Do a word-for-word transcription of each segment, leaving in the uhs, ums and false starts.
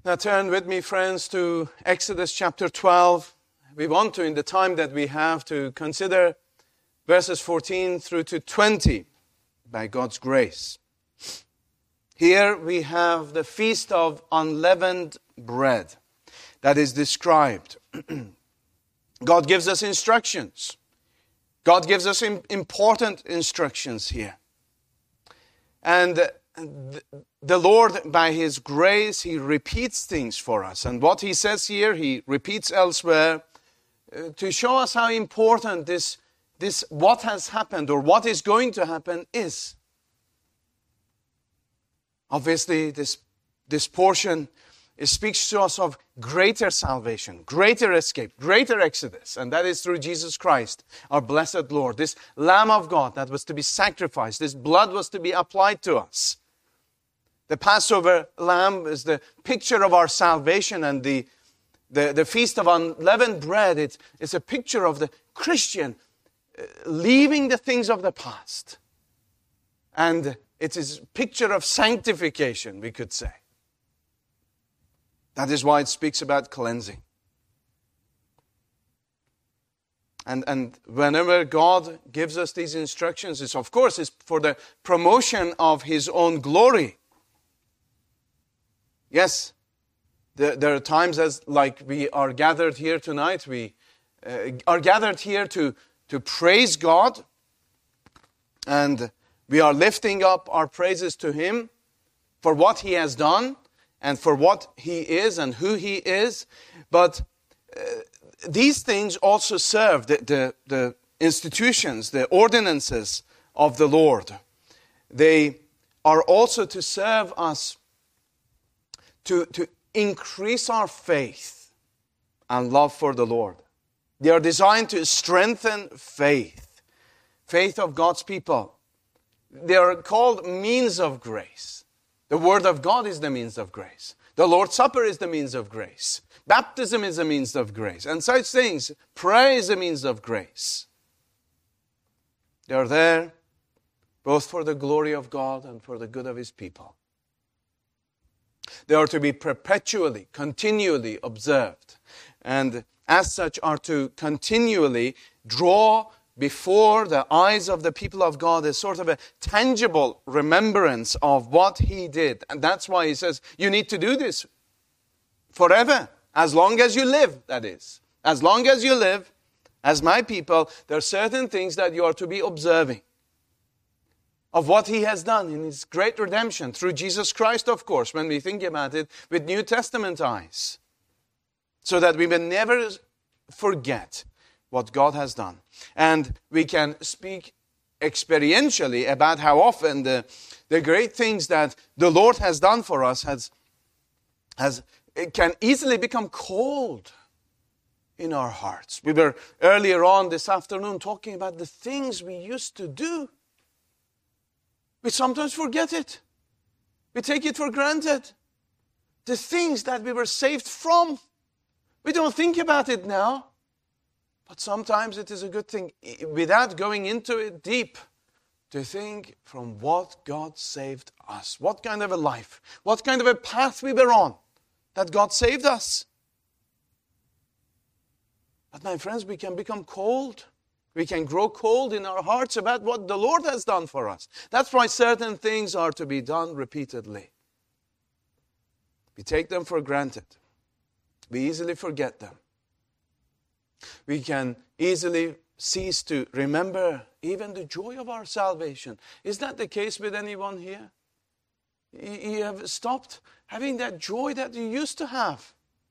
Now turn with me, friends, to Exodus chapter twelve. We want to, in the time that we have, to consider verses fourteen through to twenty by God's grace. Here we have the Feast of Unleavened Bread that is described. God gives us instructions. God gives us important instructions here. And the Lord, by His grace, He repeats things for us. And what He says here, He repeats elsewhere uh, to show us how important this, this what has happened or what is going to happen is. Obviously, this, this portion it speaks to us of greater salvation, greater escape, greater exodus. And that is through Jesus Christ, our blessed Lord. This Lamb of God that was to be sacrificed, this blood was to be applied to us. The Passover lamb is the picture of our salvation, and the, the, the Feast of Unleavened Bread, it, it's a picture of the Christian uh, leaving the things of the past. And it is a picture of sanctification, we could say. That is why it speaks about cleansing. And, and whenever God gives us these instructions, it's of course it's for the promotion of His own glory. Yes, there, there are times as like we are gathered here tonight, we uh, are gathered here to, to praise God, and we are lifting up our praises to Him for what He has done and for what He is and who He is. But uh, these things also serve the, the, the institutions, the ordinances of the Lord. They are also to serve us To, to increase our faith and love for the Lord. They are designed to strengthen faith. Faith of God's people. They are called means of grace. The Word of God is the means of grace. The Lord's Supper is the means of grace. Baptism is a means of grace. And such things. Prayer is a means of grace. They are there both for the glory of God and for the good of His people. They are to be perpetually, continually observed. And as such are to continually draw before the eyes of the people of God a sort of a tangible remembrance of what He did. And that's why He says, you need to do this forever. As long as you live, that is. As long as you live, as my people, there are certain things that you are to be observing. Of what He has done in His great redemption through Jesus Christ, of course, when we think about it with New Testament eyes. So that we may never forget what God has done. And we can speak experientially about how often the, the great things that the Lord has done for us has, has, it can easily become cold in our hearts. We were earlier on this afternoon talking about the things we used to do. We sometimes forget it. We take it for granted. The things that we were saved from. We don't think about it now. But sometimes it is a good thing, without going into it deep, to think from what God saved us. What kind of a life, what kind of a path we were on that God saved us. But my friends, we can become cold. We can grow cold in our hearts about what the Lord has done for us. That's why certain things are to be done repeatedly. We take them for granted. We easily forget them. We can easily cease to remember even the joy of our salvation. Is that the case with anyone here? You have stopped having that joy that you used to have.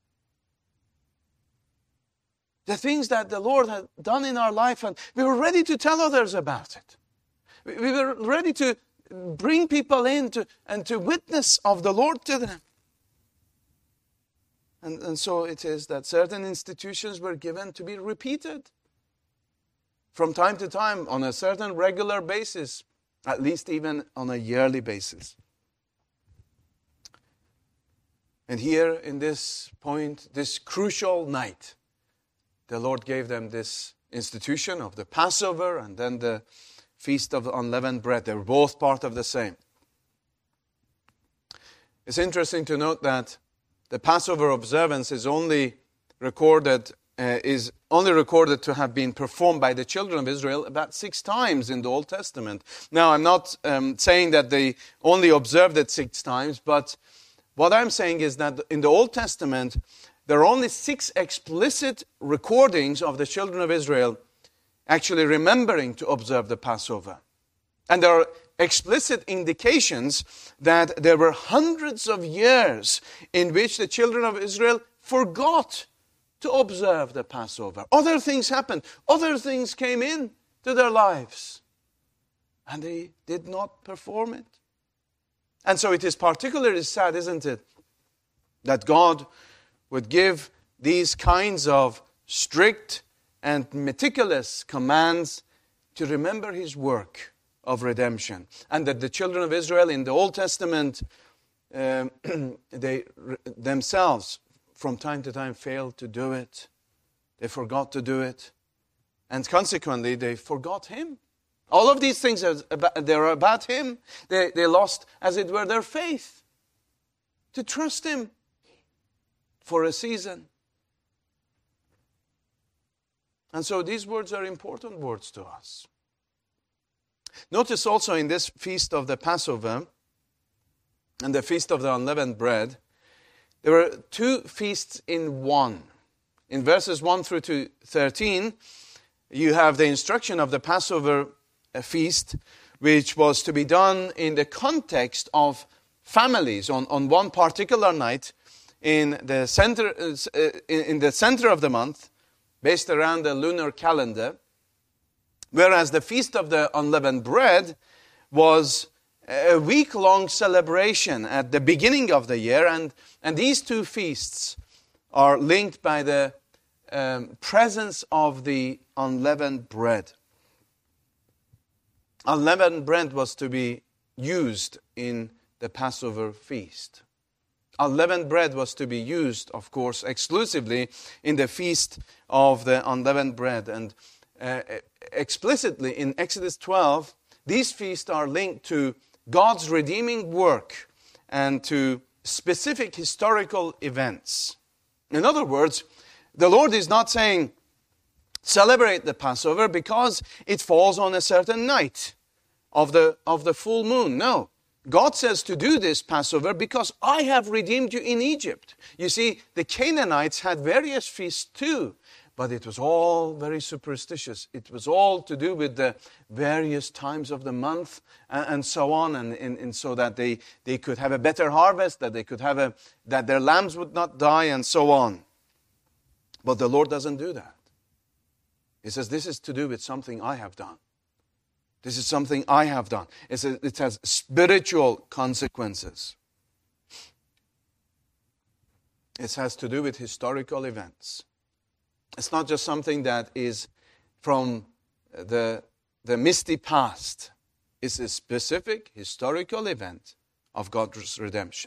The things that the Lord had done in our life, and we were ready to tell others about it. We were ready to bring people in to, and to witness of the Lord to them. And, and so it is that certain institutions were given to be repeated from time to time on a certain regular basis, at least even on a yearly basis. And here in this point, this crucial night, the Lord gave them this institution of the Passover and then the Feast of Unleavened Bread. They were both part of the same. It's interesting to note that the Passover observance is only recorded uh, is only recorded to have been performed by the children of Israel about six times in the Old Testament. Now, I'm not um, saying that they only observed it six times, but what I'm saying is that in the Old Testament, there are only six explicit recordings of the children of Israel actually remembering to observe the Passover. And there are explicit indications that there were hundreds of years in which the children of Israel forgot to observe the Passover. Other things happened. Other things came in to their lives. And they did not perform it. And so it is particularly sad, isn't it, that God would give these kinds of strict and meticulous commands to remember His work of redemption. And that the children of Israel in the Old Testament, um, they themselves from time to time failed to do it. They forgot to do it. And consequently, they forgot Him. All of these things, are about, they're about Him. They, they lost, as it were, their faith to trust Him for a season. And so these words are important words to us. Notice also in this feast of the Passover and the feast of the unleavened bread, there were two feasts in one. In verses one through to thirteen, you have the instruction of the Passover feast, which was to be done in the context of families on, on one particular night in the center uh, in the center of the month, based around the lunar calendar, whereas the Feast of the Unleavened Bread was a week-long celebration at the beginning of the year, and, and these two feasts are linked by the um, presence of the unleavened bread. Unleavened bread was to be used in the Passover feast. Unleavened bread was to be used, of course, exclusively in the feast of the unleavened bread. And uh, explicitly in Exodus twelve, these feasts are linked to God's redeeming work and to specific historical events. In other words, the Lord is not saying, celebrate the Passover because it falls on a certain night of the, of the full moon. No. God says to do this Passover because I have redeemed you in Egypt. You see, the Canaanites had various feasts too, but it was all very superstitious. It was all to do with the various times of the month and, and so on, and, and, and so that they, they could have a better harvest, that they could have a that their lambs would not die, and so on. But the Lord doesn't do that. He says, this is to do with something I have done. This is something I have done. It's a, it has spiritual consequences. It has to do with historical events. It's not just something that is from the, the misty past. It's a specific historical event of God's redemption.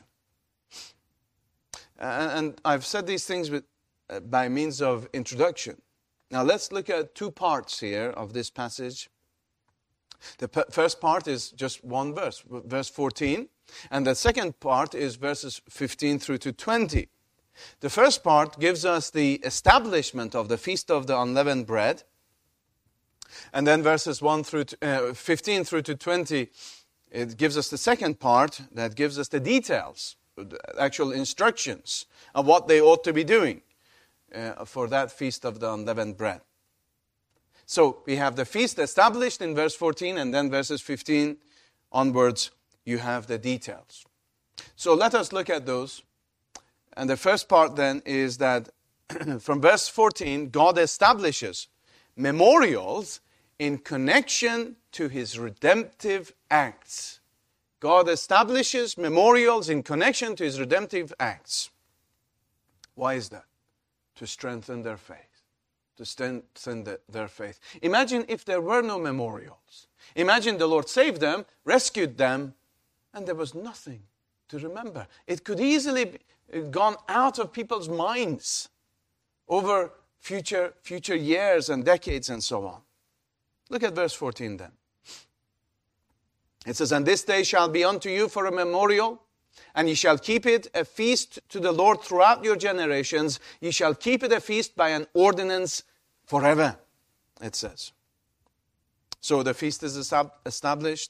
And, and I've said these things with, uh, by means of introduction. Now let's look at two parts here of this passage. The p- first part is just one verse, verse fourteen. And the second part is verses fifteen through to twenty. The first part gives us the establishment of the Feast of the Unleavened Bread. And then verses one through to, uh, fifteen through to twenty, it gives us the second part that gives us the details, the actual instructions of what they ought to be doing uh, for that Feast of the Unleavened Bread. So we have the feast established in verse fourteen, and then verses fifteen onwards, you have the details. So let us look at those. And the first part then is that from verse fourteen, God establishes memorials in connection to His redemptive acts. God establishes memorials in connection to His redemptive acts. Why is that? To strengthen their faith. To strengthen the, their faith. Imagine if there were no memorials. Imagine the Lord saved them, rescued them, and there was nothing to remember. It could easily be gone out of people's minds over future, future years and decades and so on. Look at verse fourteen then. It says, and this day shall be unto you for a memorial And ye shall keep it a feast to the Lord throughout your generations. Ye shall keep it a feast by an ordinance forever, it says. So the feast is established.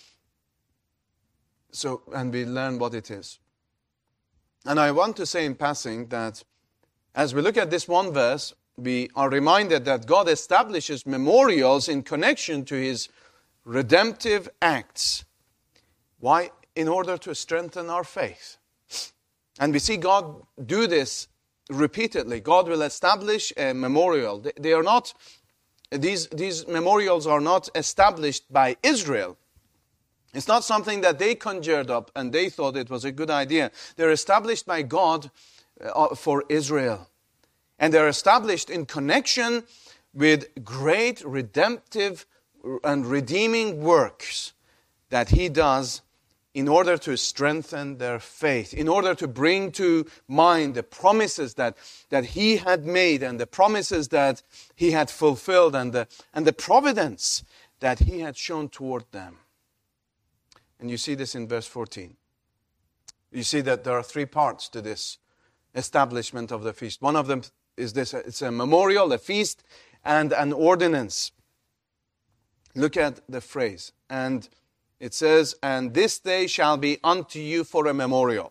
So, and we learn what it is. And I want to say in passing that as we look at this one verse, we are reminded that God establishes memorials in connection to His redemptive acts. Why? In order to strengthen our faith. And we see God do this repeatedly. God will establish a memorial. They are not, these, these memorials are not established by Israel. It's not something that they conjured up and they thought it was a good idea. They're established by God uh, for Israel. And they're established in connection with great redemptive and redeeming works that He does in order to strengthen their faith, in order to bring to mind the promises that, that He had made and the promises that He had fulfilled and the, and the providence that He had shown toward them. And you see this in verse fourteen. You see that there are three parts to this establishment of the feast. One of them is this, it's a memorial, a feast, and an ordinance. Look at the phrase. And it says, and this day shall be unto you for a memorial.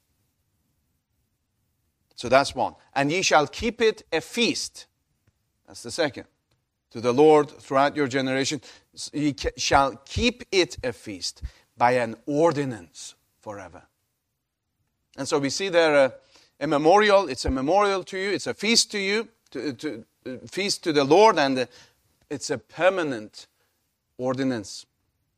So that's one. And ye shall keep it a feast. That's the second. To the Lord throughout your generation. Ye shall keep it a feast by an ordinance forever. And so we see there a, a memorial. It's a memorial to you. It's a feast to you. To, to, to feast to the Lord. And it's a permanent ordinance.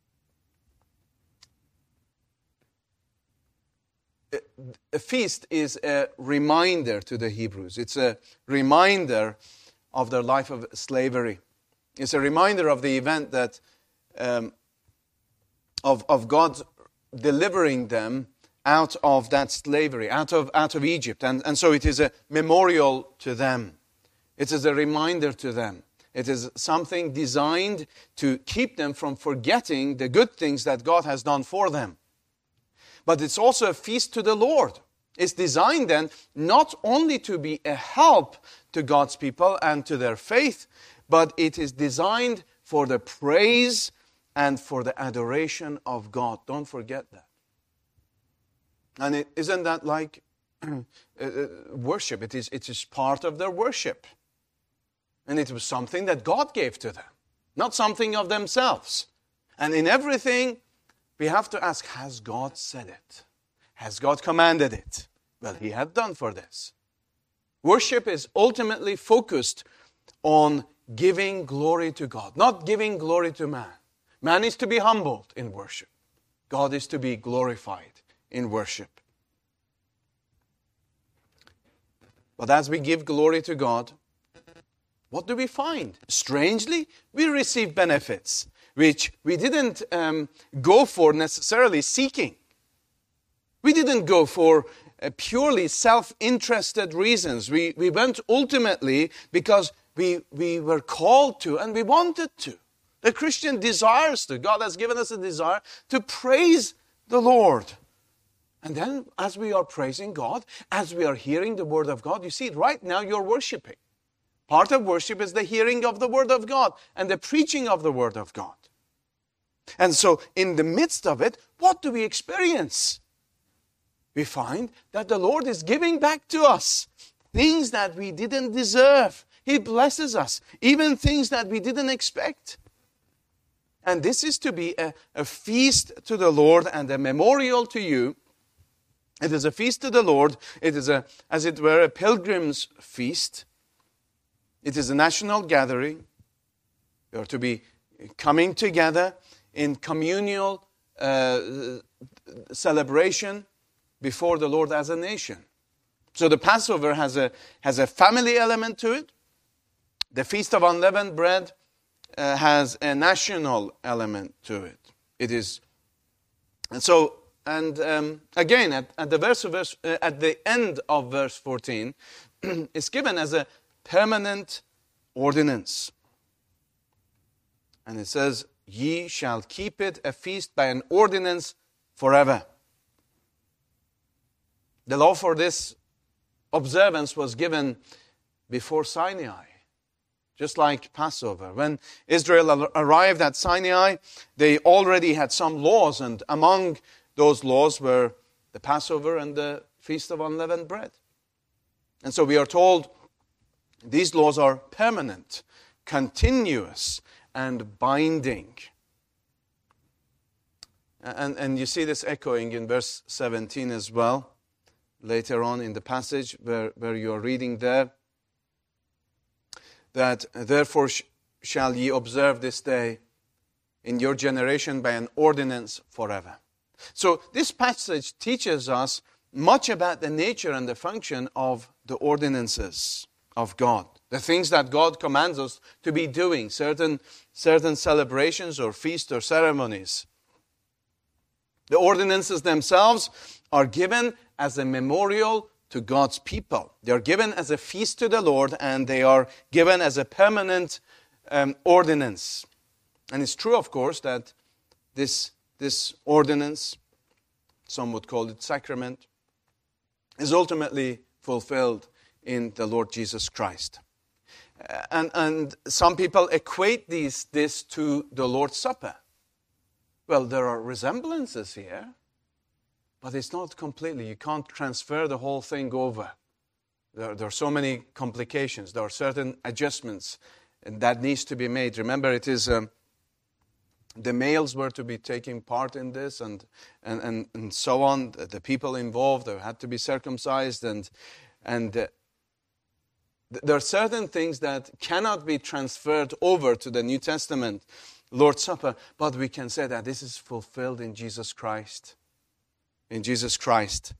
A feast is a reminder to the Hebrews. It's a reminder of their life of slavery. It's a reminder of the event that um, of, of God delivering them out of that slavery, out of out of Egypt. And, and so it is a memorial to them. It is a reminder to them. It is something designed to keep them from forgetting the good things that God has done for them. But it's also a feast to the Lord. It's designed then not only to be a help to God's people and to their faith, but it is designed for the praise and for the adoration of God. Don't forget that. And it, isn't that like uh, worship? It is, it is part of their worship. And it was something that God gave to them, not something of themselves. And in everything, we have to ask, has God said it? Has God commanded it? Well, He had done for this. Worship is ultimately focused on giving glory to God, not giving glory to man. Man is to be humbled in worship. God is to be glorified in worship. But as we give glory to God, what do we find? Strangely, we receive benefits which we didn't um, go for necessarily seeking. We didn't go for uh, purely self-interested reasons. We, we went ultimately because we, we were called to and we wanted to. The Christian desires to. God has given us a desire to praise the Lord. And then as we are praising God, as we are hearing the Word of God, you see, right now you're worshiping. Part of worship is the hearing of the Word of God and the preaching of the Word of God. And so in the midst of it, what do we experience? We find that the Lord is giving back to us things that we didn't deserve. He blesses us, even things that we didn't expect. And this is to be a, a feast to the Lord and a memorial to you. It is a feast to the Lord. It is, a, as it were, a pilgrim's feast. It is a national gathering. You are to be coming together in communal uh, celebration before the Lord as a nation. So the Passover has a has a family element to it. The Feast of Unleavened Bread uh, has a national element to it. It is, and so and um, again at, at the verse, verse uh, at the end of verse fourteen, it's given as a permanent ordinance, and it says, "Ye shall keep it a feast by an ordinance forever." The law for this observance was given before Sinai, just like Passover. When Israel arrived at Sinai, they already had some laws, and among those laws were the Passover and the Feast of Unleavened Bread. And so we are told these laws are permanent, continuous, and binding. And, and you see this echoing in verse seventeen as well, later on in the passage where, where you are reading there, that therefore sh- shall ye observe this day in your generation by an ordinance forever. So this passage teaches us much about the nature and the function of the ordinances of God. The things that God commands us to be doing, certain, certain celebrations or feasts or ceremonies. The ordinances themselves are given as a memorial to God's people. They are given as a feast to the Lord, and they are given as a permanent um, ordinance. And it's true, of course, that this, this ordinance, some would call it sacrament, is ultimately fulfilled in the Lord Jesus Christ. And, and some people equate these, this to the Lord's Supper. Well, there are resemblances here, but it's not completely. You can't transfer the whole thing over. There, there are so many complications. There are certain adjustments that needs to be made. Remember, it is um, the males were to be taking part in this, and and, and, and so on. The, the people involved, they had to be circumcised, and and uh, th- there are certain things that cannot be transferred over to the New Testament Lord's Supper, but we can say that this is fulfilled in Jesus Christ. In Jesus Christ.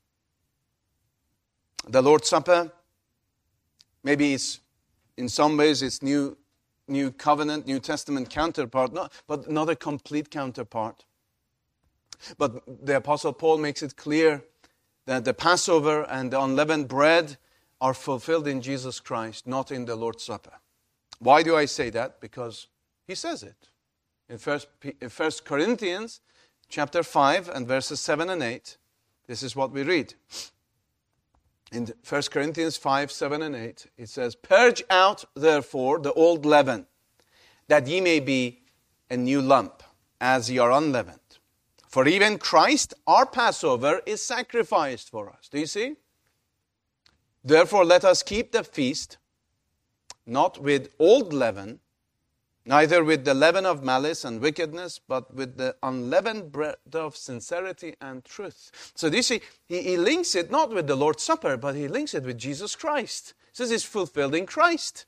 The Lord's Supper, maybe it's, in some ways, it's new, new covenant, New Testament counterpart, not, but not a complete counterpart. But the Apostle Paul makes it clear that the Passover and the unleavened bread are fulfilled in Jesus Christ, not in the Lord's Supper. Why do I say that? Because he says it. In First Corinthians chapter five and verses seven and eight, this is what we read. In First Corinthians five, seven and eight, it says, "Purge out, therefore, the old leaven, that ye may be a new lump, as ye are unleavened. For even Christ, our Passover, is sacrificed for us." Do you see? "Therefore let us keep the feast, not with old leaven, neither with the leaven of malice and wickedness, but with the unleavened bread of sincerity and truth." So do you see, he, he links it not with the Lord's Supper, but he links it with Jesus Christ. He says it's fulfilled in Christ.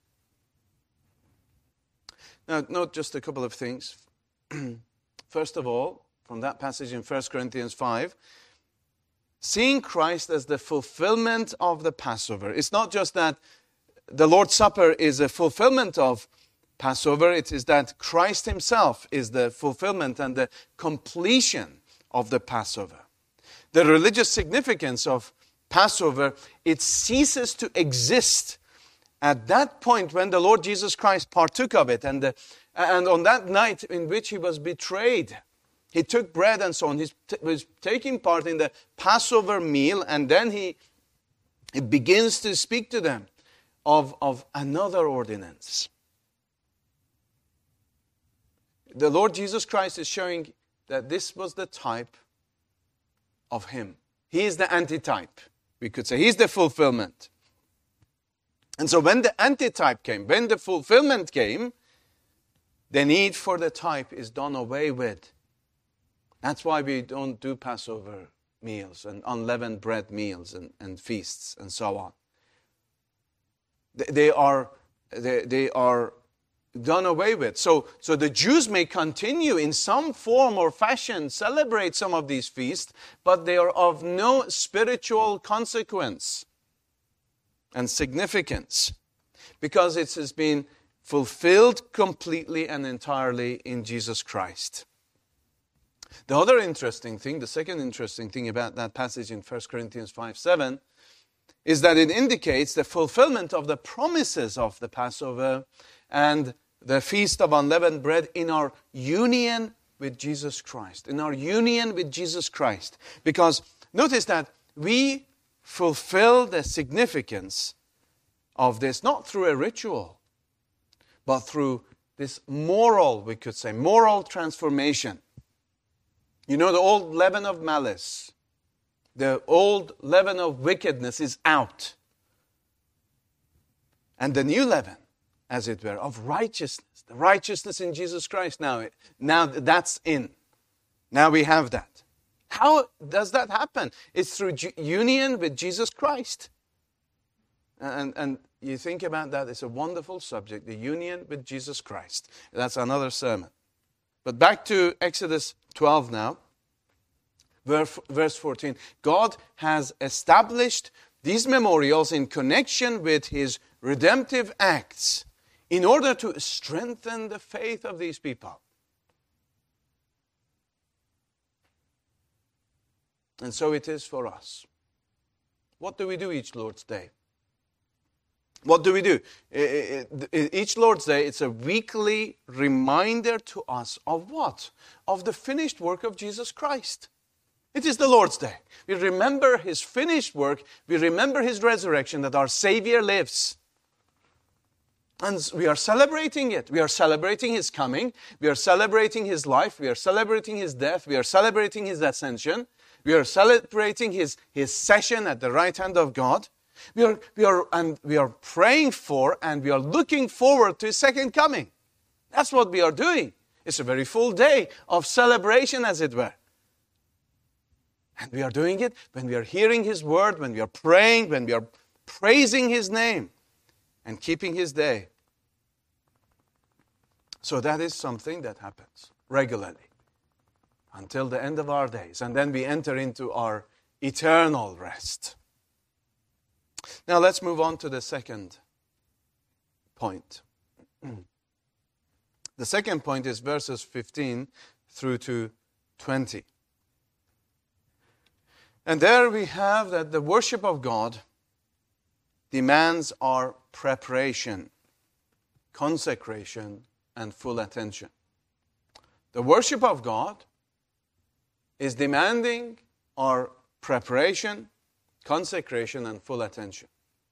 Now, note just a couple of things. First of all, from that passage in First Corinthians five, seeing Christ as the fulfillment of the Passover. It's not just that the Lord's Supper is a fulfillment of Passover, it is that Christ himself is the fulfillment and the completion of the Passover. The religious significance of Passover, it ceases to exist at that point when the Lord Jesus Christ partook of it, and, the, and on that night in which he was betrayed. He took bread and so on. He t- was taking part in the Passover meal, and then he, he begins to speak to them of, of another ordinance. The Lord Jesus Christ is showing that this was the type of him. He is the antitype, we could say. He's the fulfillment. And so when the antitype came, when the fulfillment came, the need for the type is done away with. That's why we don't do Passover meals and unleavened bread meals and, and feasts and so on. They, they are they, they are done away with. So, so the Jews may continue in some form or fashion, celebrate some of these feasts, but they are of no spiritual consequence and significance, because it has been fulfilled completely and entirely in Jesus Christ. The other interesting thing, the second interesting thing about that passage in First Corinthians five seven, is that it indicates the fulfillment of the promises of the Passover and the Feast of Unleavened Bread in our union with Jesus Christ. In our union with Jesus Christ. Because notice that we fulfill the significance of this, not through a ritual, but through this moral, we could say, moral transformation. You know, the old leaven of malice, the old leaven of wickedness is out. And the new leaven, as it were, of righteousness, the righteousness in Jesus Christ now, now that's in. Now we have that. How does that happen? It's through union with Jesus Christ. And, and you think about that, it's a wonderful subject, the union with Jesus Christ. That's another sermon. But back to Exodus twelve now, verse fourteen. God has established these memorials in connection with His redemptive acts in order to strengthen the faith of these people. And so it is for us. What do we do each Lord's Day? What do we do? Each Lord's Day, it's a weekly reminder to us of what? Of the finished work of Jesus Christ. It is the Lord's Day. We remember His finished work. We remember His resurrection, that our Savior lives. And we are celebrating it. We are celebrating His coming. We are celebrating His life. We are celebrating His death. We are celebrating His ascension. We are celebrating His, His session at the right hand of God. We are, we are, and we are praying for and we are looking forward to His second coming. That's what we are doing. It's a very full day of celebration, as it were. And we are doing it when we are hearing His word, when we are praying, when we are praising His name and keeping His day. So that is something that happens regularly until the end of our days. And then we enter into our eternal rest. Now let's move on to the second point. The second point is verses fifteen through to twenty. And there we have that the worship of God demands our preparation, consecration, and full attention. The worship of God is demanding our preparation, consecration, and full attention.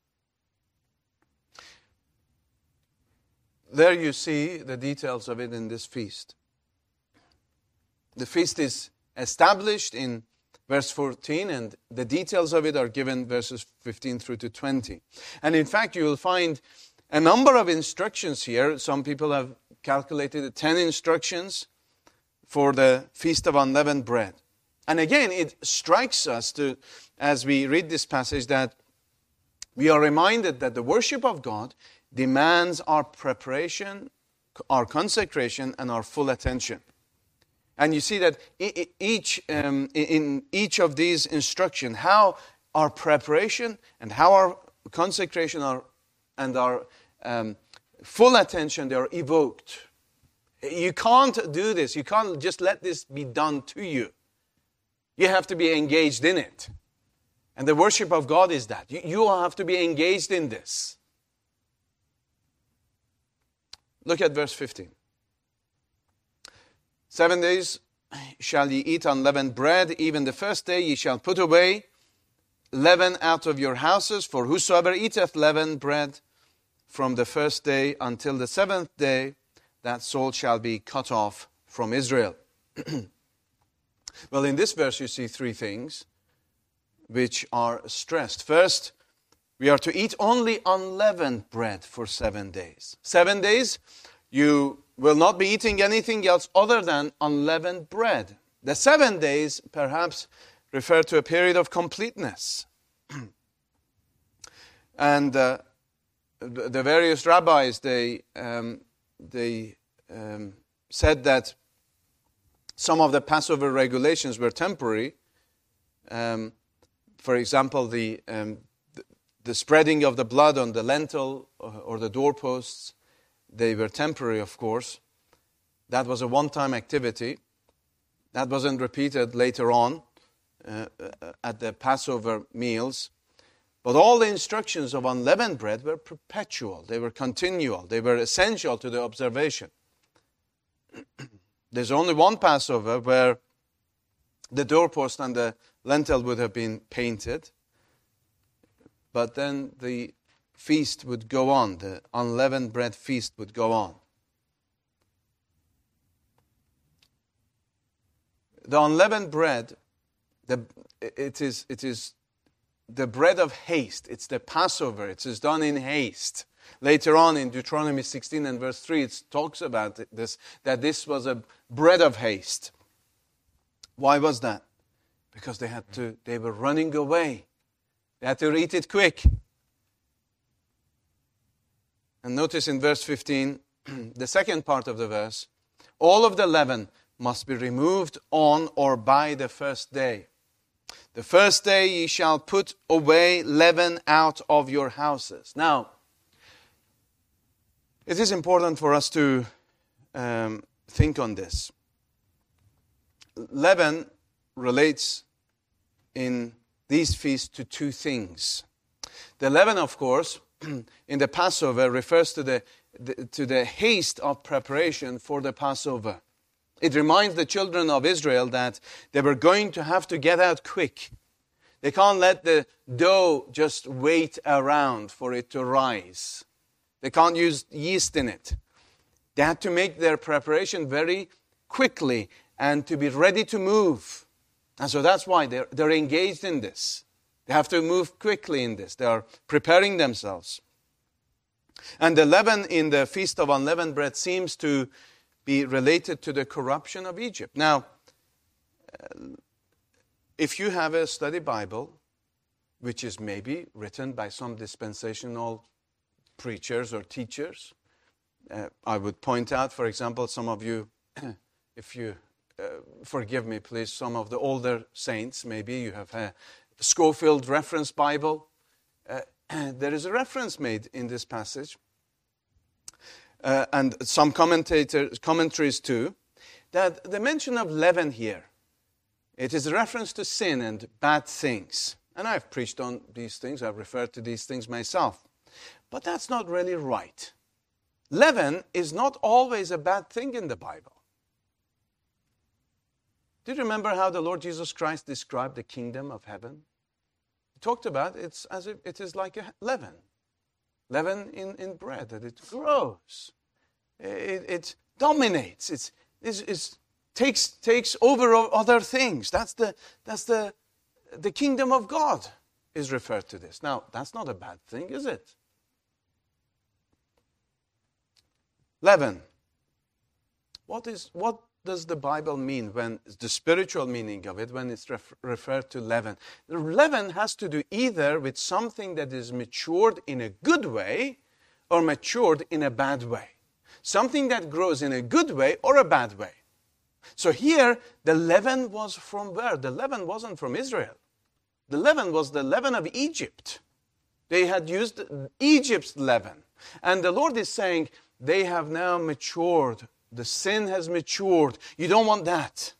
There you see the details of it in this feast. The feast is established in verse fourteen, and the details of it are given verses fifteen through to twenty. And in fact, you will find a number of instructions here. Some people have calculated ten instructions for the Feast of Unleavened Bread. And again, it strikes us to, as we read this passage, that we are reminded that the worship of God demands our preparation, our consecration, and our full attention. And you see that each um, in each of these instructions, how our preparation and how our consecration are, and our um, full attention, they are evoked. You can't do this. You can't just let this be done to you. You have to be engaged in it. And the worship of God is that. You, you have to be engaged in this. Look at verse fifteen. Seven days shall ye eat unleavened bread. Even the first day ye shall put away leaven out of your houses. For whosoever eateth leavened bread from the first day until the seventh day, that soul shall be cut off from Israel. Well, in this verse you see three things which are stressed. First, we are to eat only unleavened bread for seven days. Seven days, you will not be eating anything else other than unleavened bread. The seven days perhaps refer to a period of completeness. And uh, the various rabbis, they um, they um, said that some of the Passover regulations were temporary. Um, for example, the, um, the the spreading of the blood on the lintel or, or the doorposts, they were temporary, of course. That was a one-time activity. That wasn't repeated later on uh, at the Passover meals. But all the instructions of unleavened bread were perpetual. They were continual. They were essential to the observation. There's only one Passover where the doorpost and the lintel would have been painted. but then the feast would go on. The unleavened bread feast would go on. The unleavened bread, the, it is it is the bread of haste. It's the Passover. It is done in haste. Later on in Deuteronomy sixteen and verse three, it talks about this, that this was a bread of haste. Why was that? Because they had to, they were running away. They had to eat it quick. And notice in verse fifteen, the second part of the verse, all of the leaven must be removed on or by the first day. The first day ye shall put away leaven out of your houses. Now, it is important for us to um, think on this. Leaven relates in these feasts to two things. The leaven, of course, in the Passover refers to the, the to the haste of preparation for the Passover. It reminds the children of Israel that they were going to have to get out quick. They can't let the dough just wait around for it to rise. They can't use yeast in it. They had to make their preparation very quickly and to be ready to move. And so that's why they're, they're engaged in this. They have to move quickly in this. They are preparing themselves. And the leaven in the Feast of Unleavened Bread seems to be related to the corruption of Egypt. Now, if you have a study Bible, which is maybe written by some dispensational preachers or teachers, uh, I would point out, for example, some of you, if you uh, forgive me, please, some of the older saints, maybe you have a Scofield Reference Bible. Uh, there is a reference made in this passage, uh, and some commentators, commentaries too, that the mention of leaven here, it is a reference to sin and bad things. And I've preached on these things, I've referred to these things myself. But that's not really right. Leaven is not always a bad thing in the Bible. Do you remember how the Lord Jesus Christ described the kingdom of heaven? He talked about it's as if it is like a leaven. Leaven in, in bread, that it grows. It, it dominates. It's, it's, it's takes takes over other things. That's the that's the the kingdom of God is referred to this. Now, that's not a bad thing, is it? Leaven. What is what does the Bible mean when the spiritual meaning of it when it's ref, referred to leaven? The leaven has to do either with something that is matured in a good way or matured in a bad way. Something that grows in a good way or a bad way. So here, the leaven was from where? The leaven wasn't from Israel. The leaven was the leaven of Egypt. They had used Egypt's leaven. And the Lord is saying, they have now matured. The sin has matured. You don't want that.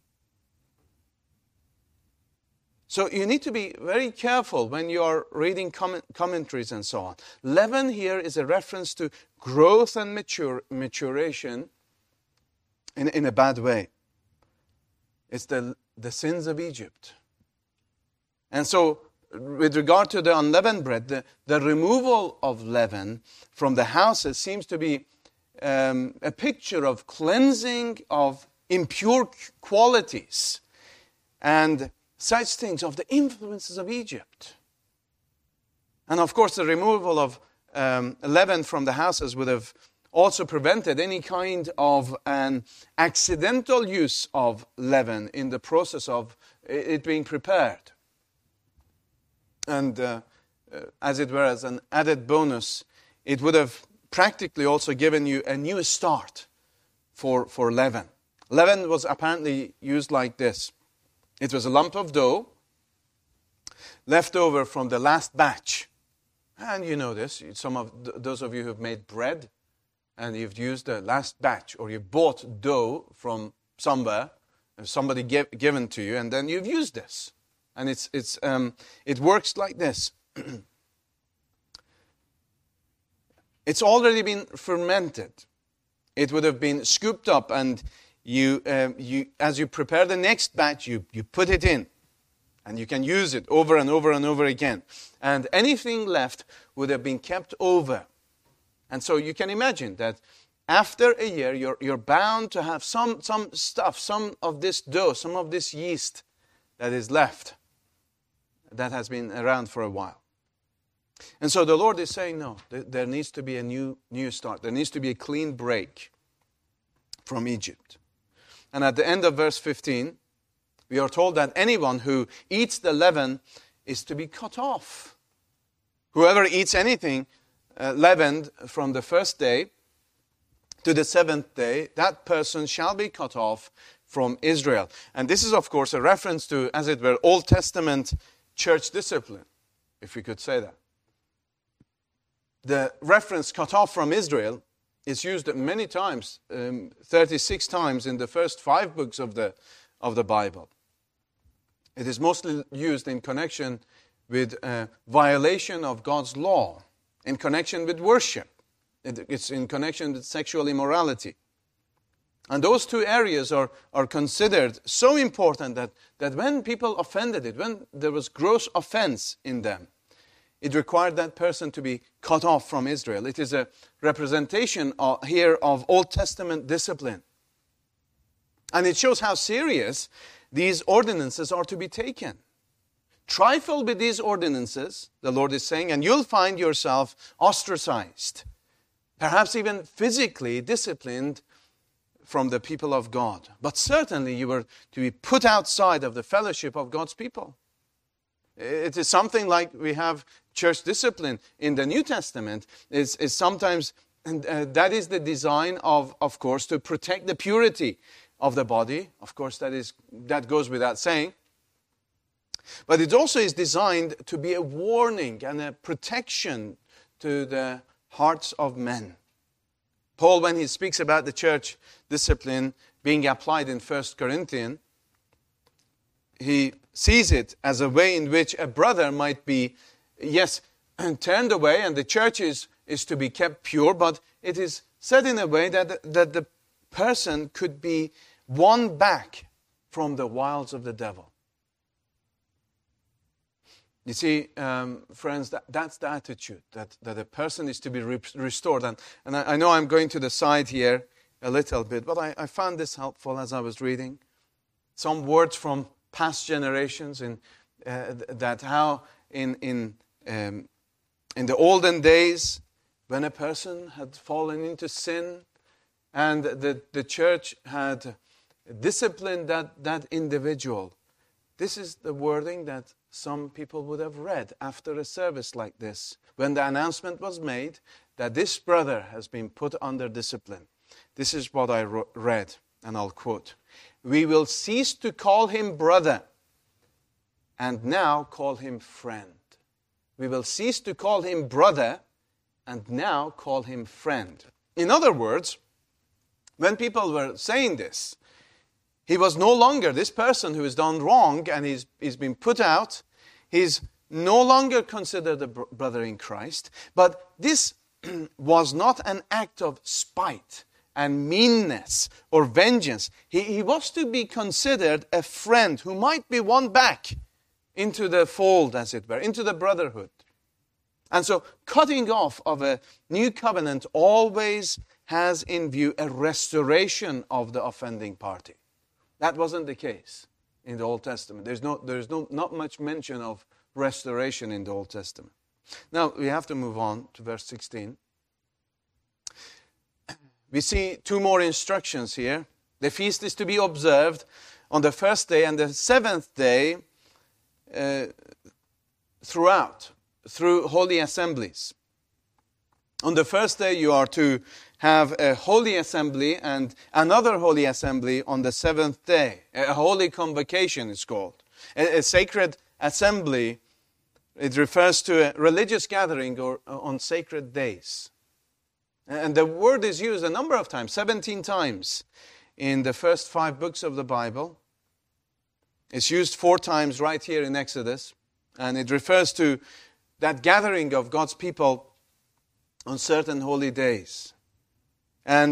So you need to be very careful when you are reading comment- commentaries and so on. Leaven here is a reference to growth and mature, maturation in, in a bad way. It's the, the sins of Egypt. And so, with regard to the unleavened bread, the, the removal of leaven from the houses seems to be um, a picture of cleansing of impure qualities and such things, of the influences of Egypt. And of course, the removal of um, leaven from the houses would have also prevented any kind of an accidental use of leaven in the process of it being prepared. And uh, uh, as it were, as an added bonus, it would have practically also given you a new start for, for leaven. Leaven was apparently used like this. It was a lump of dough left over from the last batch. And you know this, some of th- those of you who have made bread and you've used the last batch, or you bought dough from somewhere, and somebody gave, given to you, and then you've used this. And it's it's um, it works like this. It's already been fermented. It would have been scooped up, and you um, you as you prepare the next batch, you you put it in, And you can use it over and over and over again. And anything left would have been kept over. And so you can imagine that after a year, you're, you're bound to have some, some stuff, some of this dough, some of this yeast that is left, that has been around for a while. And so the Lord is saying, no, there needs to be a new, new start. There needs to be a clean break from Egypt. And at the end of verse fifteen, we are told that anyone who eats the leaven is to be cut off. Whoever eats anything uh, leavened from the first day to the seventh day, that person shall be cut off from Israel. And this is, of course, a reference to, as it were, Old Testament church discipline, if we could say that. The reference cut off from Israel is used many times, um, thirty-six times in the first five books of the, of the Bible. It is mostly used in connection with uh, violation of God's law, in connection with worship. It, it's in connection with sexual immorality. And those two areas are, are considered so important that, that when people offended it, when there was gross offense in them, it required that person to be cut off from Israel. It is a representation of, here of Old Testament discipline. And it shows how serious these ordinances are to be taken. Trifle with these ordinances, the Lord is saying, and you'll find yourself ostracized, perhaps even physically disciplined from the people of God. But certainly you were to be put outside of the fellowship of God's people. It is something like we have church discipline in the New Testament. It's, it's sometimes, and uh, that is the design of, of course, to protect the purity of the body. Of course, that is that goes without saying. But it also is designed to be a warning and a protection to the hearts of men. Paul, when he speaks about the church discipline being applied in First Corinthians, he sees it as a way in which a brother might be, yes, turned away, and the church is, is to be kept pure, but it is said in a way that, that the person could be won back from the wiles of the devil. You see, um, friends, that, that's the attitude, that, that a person is to be re- restored. And, and I, I know I'm going to the side here a little bit, but I, I found this helpful as I was reading. Some words from past generations, in uh, that how in, in, um, in the olden days, when a person had fallen into sin, and the, the church had disciplined that, that individual. This is the wording that some people would have read after a service like this, when the announcement was made that this brother has been put under discipline. This is what I ro- read, and I'll quote. We will cease to call him brother, and now call him friend. We will cease to call him brother, and now call him friend. In other words, when people were saying this, he was no longer, this person who has done wrong and he's, he's been put out, he's no longer considered a br- brother in Christ, but this was not an act of spite and meanness or vengeance. He, he was to be considered a friend who might be won back into the fold, as it were, into the brotherhood. And so cutting off of a new covenant always has in view a restoration of the offending party. That wasn't the case in the Old Testament. There's no, there's no, not much mention of restoration in the Old Testament. Now, we have to move on to verse sixteen. We see two more instructions here. The feast is to be observed on the first day and the seventh day uh, throughout, through holy assemblies. On the first day, you are to have a holy assembly and another holy assembly on the seventh day. A holy convocation is called. A, a sacred assembly, it refers to a religious gathering or on sacred days. And the word is used a number of times, seventeen times in the first five books of the Bible. It's used four times right here in Exodus. And it refers to that gathering of God's people on certain holy days. And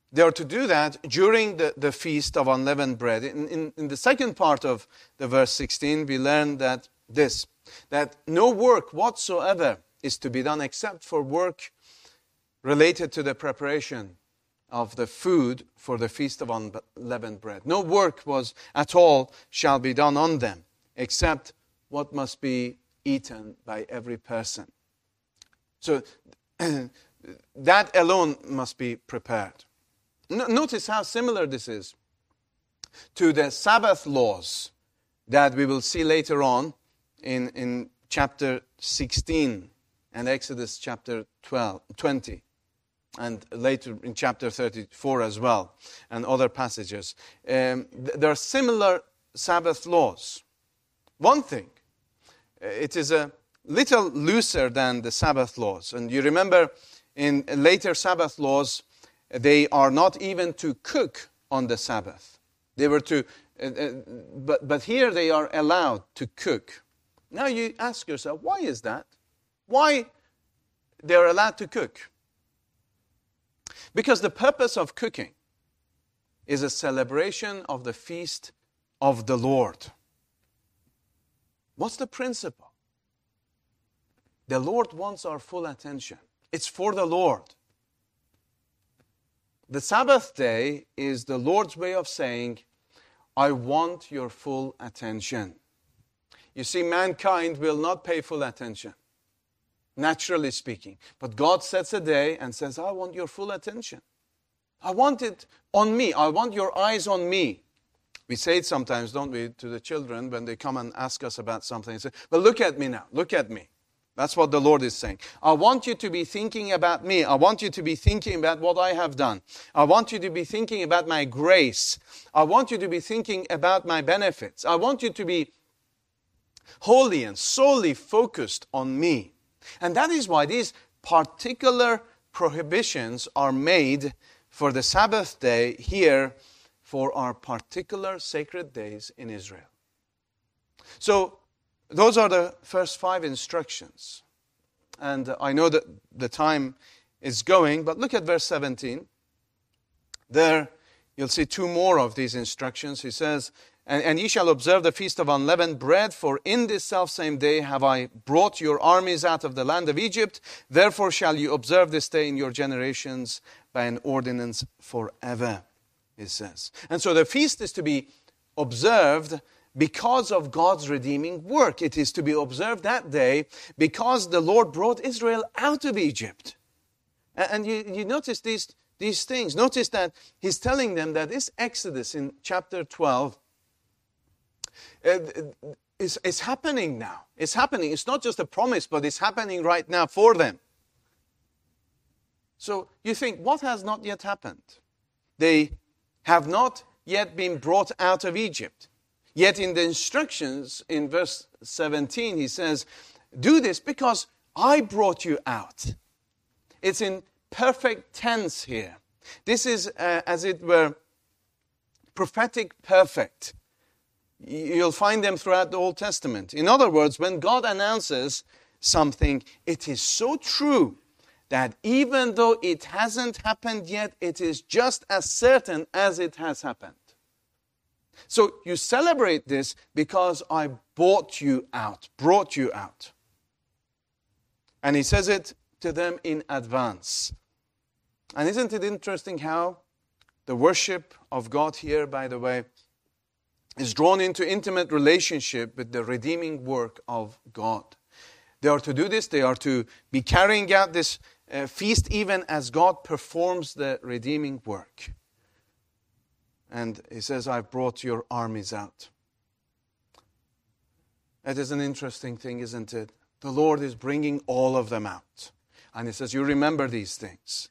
they are to do that during the, the Feast of Unleavened Bread. In, in, in the second part of the verse sixteen, we learn that this, that no work whatsoever is to be done except for work related to the preparation of the food for the Feast of Unleavened Bread. No work was at all shall be done on them, except what must be eaten by every person. So that alone must be prepared. No, notice how similar this is to the Sabbath laws that we will see later on in, in chapter sixteen and Exodus chapter twelve, twenty. And later in chapter thirty-four as well, and other passages. Um, th- there are similar Sabbath laws. One thing, it is a little looser than the Sabbath laws. And you remember in later Sabbath laws, they are not even to cook on the Sabbath. They were to, uh, uh, but, but here they are allowed to cook. Now you ask yourself, why is that? Why they are allowed to cook? Because the purpose of cooking is a celebration of the feast of the Lord. What's the principle? The Lord wants our full attention. It's for the Lord. The Sabbath day is the Lord's way of saying, I want your full attention. You see, mankind will not pay full attention, naturally speaking. But God sets a day and says, I want your full attention. I want it on me. I want your eyes on me. We say it sometimes, don't we, to the children when they come and ask us about something. They say, well, look at me now. Look at me. That's what the Lord is saying. I want you to be thinking about me. I want you to be thinking about what I have done. I want you to be thinking about my grace. I want you to be thinking about my benefits. I want you to be wholly and solely focused on me. And that is why these particular prohibitions are made for the Sabbath day here for our particular sacred days in Israel. So, those are the first five instructions. And I know that the time is going, but look at verse seventeen. There, you'll see two more of these instructions. He says, And, and ye shall observe the feast of unleavened bread, for in this selfsame day have I brought your armies out of the land of Egypt. Therefore shall you observe this day in your generations by an ordinance forever, it says. And so the feast is to be observed because of God's redeeming work. It is to be observed that day because the Lord brought Israel out of Egypt. And, and you, you notice these, these things. Notice that he's telling them that this Exodus in chapter twelve, Uh, it's, it's happening now. It's happening. It's not just a promise, but it's happening right now for them. So you think, what has not yet happened? They have not yet been brought out of Egypt. Yet in the instructions in verse seventeen, he says, do this because I brought you out. It's in perfect tense here. This is, uh, as it were, prophetic perfect. You'll find them throughout the Old Testament. In other words, when God announces something, it is so true that even though it hasn't happened yet, it is just as certain as it has happened. So you celebrate this because I brought you out, brought you out. And he says it to them in advance. And isn't it interesting how the worship of God here, by the way, is drawn into intimate relationship with the redeeming work of God. They are to do this. They are to be carrying out this uh, feast even as God performs the redeeming work. And he says, I've brought your armies out. That is an interesting thing, isn't it? The Lord is bringing all of them out. And he says, you remember these things.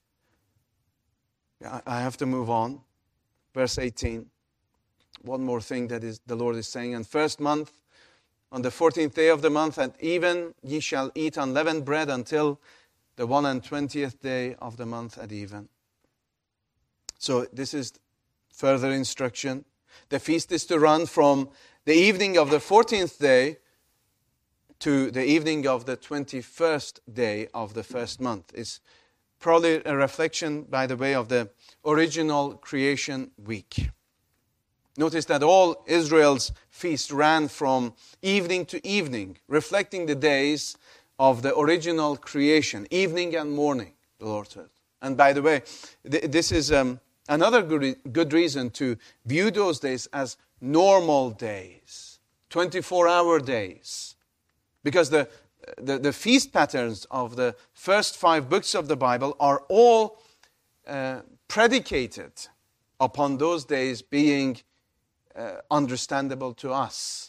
I have to move on. Verse eighteen. One more thing that is the Lord is saying. And first month, on the fourteenth day of the month, at even, ye shall eat unleavened bread until the one and twentieth day of the month at even. So this is further instruction. The feast is to run from the evening of the fourteenth day to the evening of the twenty-first day of the first month. It's probably a reflection, by the way, of the original creation week. Notice that all Israel's feast ran from evening to evening, reflecting the days of the original creation, evening and morning, the Lord said. And by the way, th- this is um, another good, re- good reason to view those days as normal days, twenty-four hour days. Because the, the, the feast patterns of the first five books of the Bible are all uh, predicated upon those days being uh, understandable to us.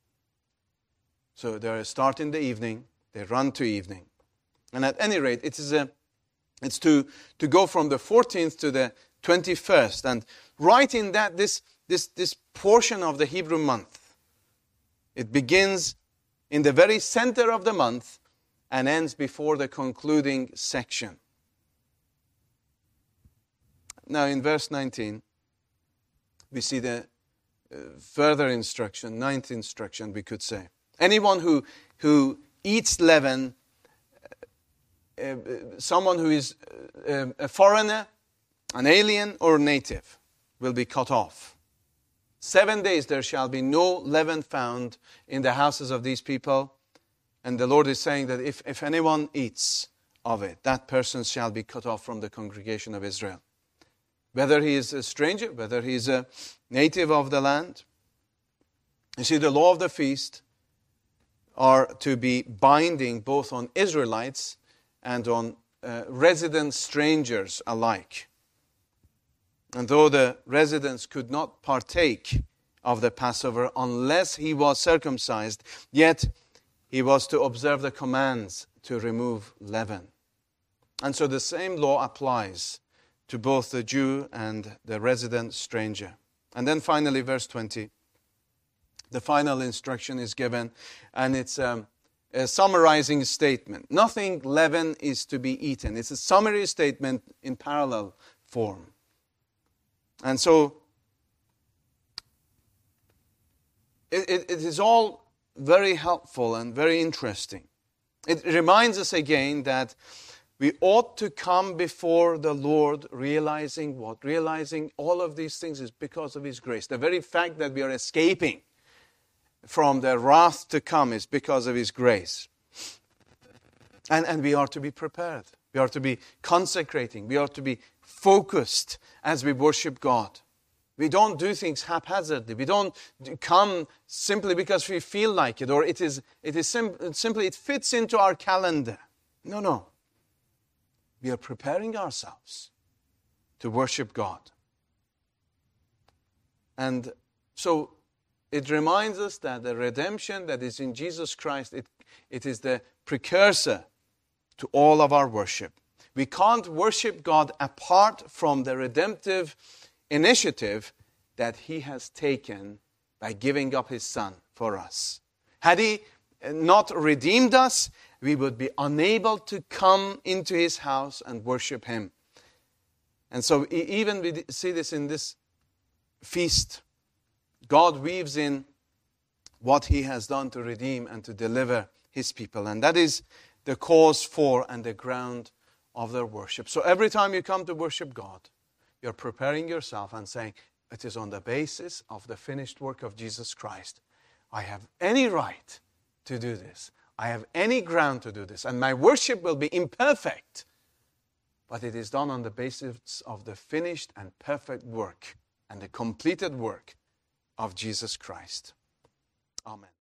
So they start in the evening, they run to evening. And at any rate, it is a, it's to, to go from the fourteenth to the twenty-first. And right in that, this, this, this portion of the Hebrew month, it begins in the very center of the month and ends before the concluding section. Now in verse nineteen, we see the uh, further instruction, ninth instruction we could say. Anyone who, who eats leaven, uh, uh, someone who is uh, a foreigner, an alien or native, will be cut off. Seven days there shall be no leaven found in the houses of these people. And the Lord is saying that if, if anyone eats of it, that person shall be cut off from the congregation of Israel. Whether he is a stranger, whether he is a native of the land. You see, the law of the feast are to be binding both on Israelites and on uh, resident strangers alike. And though the residents could not partake of the Passover unless he was circumcised, yet he was to observe the commands to remove leaven. And so the same law applies to both the Jew and the resident stranger. And then finally, verse twenty, the final instruction is given, and it's um, a summarizing statement. Nothing leaven is to be eaten. It's a summary statement in parallel form. And so it, it, it is all very helpful and very interesting. It reminds us again that we ought to come before the Lord realizing what? Realizing all of these things is because of His grace. The very fact that we are escaping from the wrath to come is because of His grace. And, and we are to be prepared. We are to be consecrating. We are to be focused as we worship God. We don't do things haphazardly. We don't come simply because we feel like it, or it is it is sim- simply it fits into our calendar. No, no. We are preparing ourselves to worship God. And so it reminds us that the redemption that is in Jesus Christ, it, it is the precursor to all of our worship. We can't worship God apart from the redemptive initiative that He has taken by giving up His Son for us. Had He not redeemed us, we would be unable to come into His house and worship Him. And so even we see this in this feast. God weaves in what He has done to redeem and to deliver His people. And that is the cause for and the ground of their worship. So every time you come to worship God, you're preparing yourself and saying, it is on the basis of the finished work of Jesus Christ. I have any right to do this. I have any ground to do this. And my worship will be imperfect. But it is done on the basis of the finished and perfect work and the completed work of Jesus Christ. Amen.